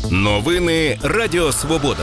Новини Радіо Свобода.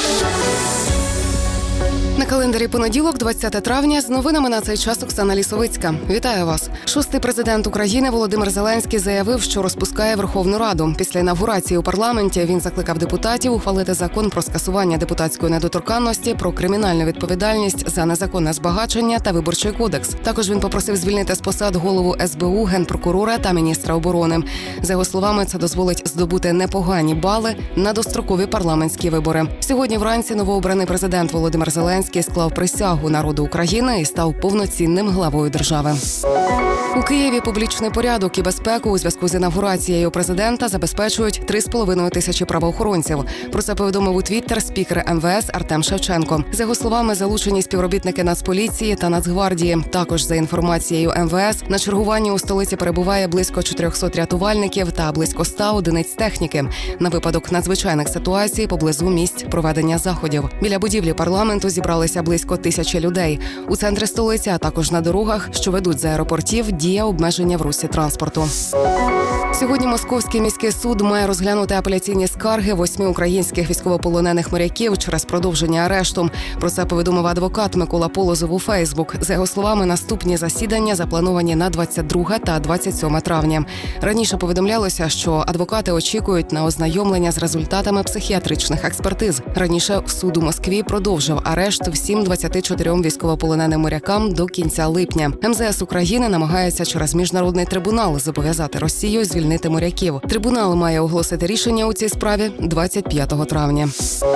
На календарі понеділок, 20 травня, з новинами на цей час Оксана Лісовицька. Вітаю вас. Шостий президент України Володимир Зеленський заявив, що розпускає Верховну Раду. Після інавгурації у парламенті він закликав депутатів ухвалити закон про скасування депутатської недоторканності, про кримінальну відповідальність за незаконне збагачення та Виборчий кодекс. Також він попросив звільнити з посад голову СБУ, генпрокурора та міністра оборони. За його словами, це дозволить здобути непогані бали на дострокові парламентські вибори. Сьогодні вранці новообраний президент Володимир Зеленський склав присягу народу України і став повноцінним главою держави. У Києві публічний порядок і безпеку у зв'язку з інавгурацією президента забезпечують 3,5 тисячі правоохоронців. Про це повідомив у Твіттер спікер МВС Артем Шевченко. За його словами, залучені співробітники Нацполіції та Нацгвардії. Також, за інформацією МВС, на чергуванні у столиці перебуває близько 400 рятувальників та близько 100 одиниць техніки на випадок надзвичайних ситуацій поблизу місць проведення заходів. Біля будівлі парламенту зібралися близько 1000 людей. У центрі столиці, а також на дорогах, що ведуть з аеропортів, діє обмеження в русі транспорту. Сьогодні Московський міський суд має розглянути апеляційні скарги 8 українських військовополонених моряків через продовження арешту. Про це повідомив адвокат Микола Полозов у Фейсбук. За його словами, наступні засідання заплановані на 22 та 27 травня. Раніше повідомлялося, що адвокати очікують на ознайомлення з результатами психіатричних експертиз. Раніше суд у Москві продовжив арешт всім 24 військовополоненим морякам до кінця липня. МЗС України намагається через міжнародний трибунал зобов'язати Росію звільнити моряків. Трибунал має оголосити рішення у цій справі 25 травня.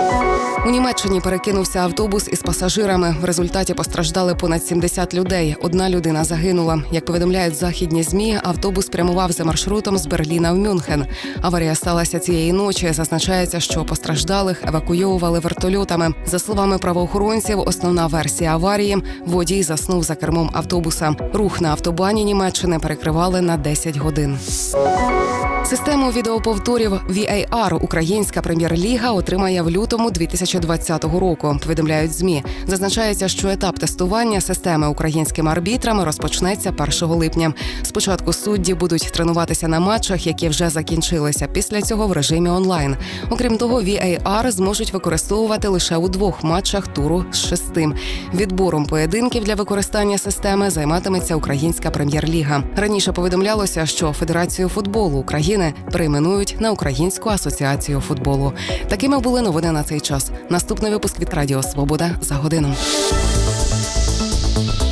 У Німеччині перекинувся автобус із пасажирами. В результаті постраждали понад 70 людей. Одна людина загинула. Як повідомляють західні ЗМІ, автобус прямував за маршрутом з Берліна в Мюнхен. Аварія сталася цієї ночі. Зазначається, що постраждалих евакуйовували вертольотами. За словами правоохоронців, основна версія аварії – водій заснув за кермом автобуса. Рух на автобані Німеччини перекривали на 10 годин. Систему відеоповторів VAR українська прем'єр-ліга отримає в лютому 2020 року, повідомляють ЗМІ. Зазначається, що етап тестування системи українськими арбітрами розпочнеться 1 липня. Спочатку судді будуть тренуватися на матчах, які вже закінчилися. Після цього в режимі онлайн. Окрім того, VAR зможуть використовувати лише у 2 матчах туру з 6. Відбором поєдинків для використання системи займатиметься українська прем'єр-ліга. Раніше повідомлялося, що Федерацію футболу України перейменують на Українську асоціацію футболу. Такими були новини на цей час. Наступний випуск від Радіо Свобода за годину.